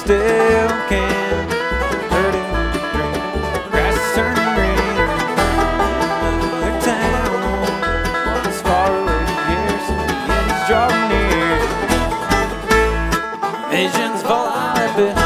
still can hurt it. Grass is turning green. The town is far away from here, so the end is drawing near. Visions fall out behind.